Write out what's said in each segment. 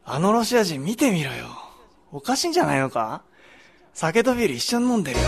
あのロシア人見てみろよ。おかしいんじゃないのか？酒とビール一緒に飲んでるよ。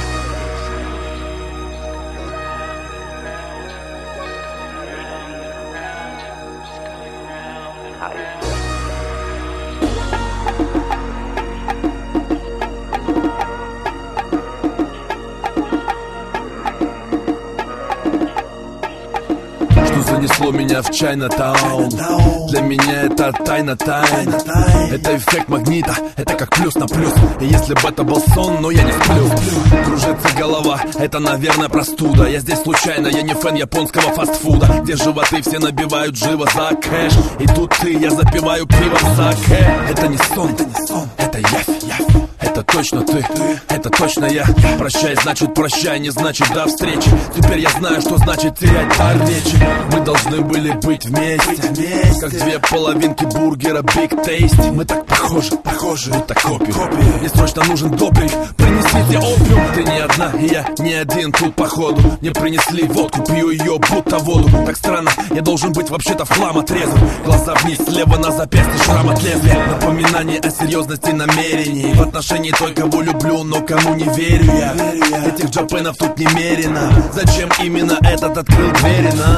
Занесло меня в Чайнатаун. Для меня это тайна тайн. Это эффект магнита, это как плюс на плюс. И если бы это был сон, но я не сплю. Кружится голова, это, наверное, простуда. Я здесь случайно, я не фэн японского фастфуда, где животы все набивают живо за кэш. И тут ты, я запиваю пивом саке. Это не сон, это явь. Это точно ты, это точно я. Прощай, значит прощай, не значит до встречи. Теперь я знаю, что значит терять дар речи. Мы должны были быть вместе, как две половинки бургера Big Tasty. Мы так похожи, будто копии. Мне срочно нужен допинг, принесите опиум. Ты не одна, и я не один тут походу. Мне принесли водку, пью ее будто воду. Так странно, я должен быть вообще-то в хлам отрезан. Глаза вниз, слева на запястье, шрам от лезвия. Напоминание о серьезности намерений в отношении той, кого люблю, но кому не верю я. Этих джапенов тут немерено. Зачем именно этот открыл двери на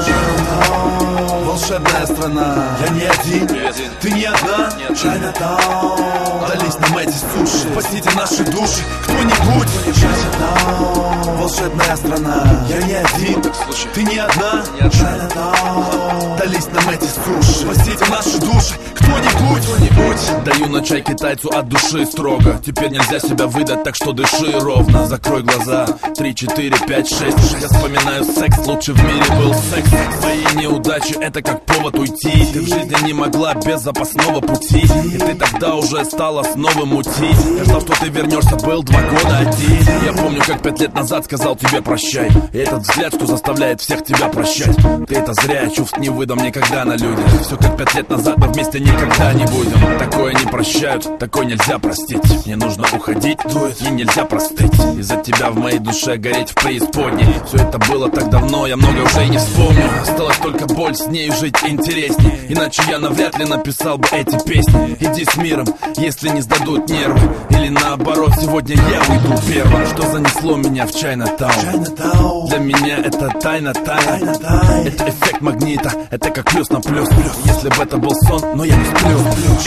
волшебная страна? Я не один, ты не одна. Чайнатаун. Дались нам эти суши, спасите наши души, кто-нибудь. Чайнатаун. Волшебная страна. Я не один, ты не одна. Чайнатаун. Дались нам эти суши, спасите наши души, кто-нибудь. Даю на чай китайцу от души строго. Теперь нельзя себя выдать, так что дыши ровно. Закрой глаза, 3, 4, 5, 6. Я вспоминаю секс, лучше в мире был секс. Свои неудачи, это как повод уйти. Ты в жизни не могла без запасного пути. И ты тогда уже стала снова мутить. Я ждал, что ты вернешься, был 2 года один. Я помню, как 5 лет назад сказал тебе прощай. И этот взгляд, что заставляет всех тебя прощать. Ты это зря, чувств не выдам никогда на людях. Все как 5 лет назад, мы вместе никогда не будем. Такое не прощают, такое нельзя простить. Мне нужно уходить, и нельзя простыть. Из-за тебя в моей душе гореть в преисподней. Все это было так давно, я много уже и не вспомню. Осталась только боль, с нею жить интересней. Иначе я навряд ли написал бы эти песни. Иди с миром, если не сдадут нервы. Или наоборот, сегодня я уйду первым. Что занесло меня в Чайнатаун? Для меня это тайна тайн. Это эффект магнита, это как плюс на плюс. Если бы это был сон, но я не сплю.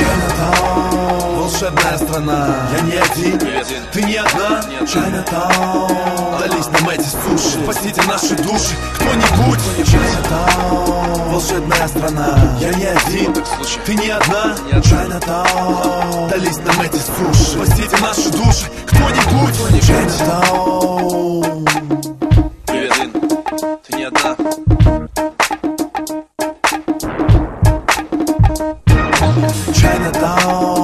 Чайнатаун. Волшебная страна. Я не один, ты не одна. Чайнатаун. Дались нам эти суши, спасите наши души, кто-нибудь. Чайнатаун. Волшебная страна. Я не один, ты не одна. Чайнатаун. Дались нам эти суши, спасите наши души, кто-нибудь. Чайнатаун. Привет, Ин, ты не одна. Chinatown.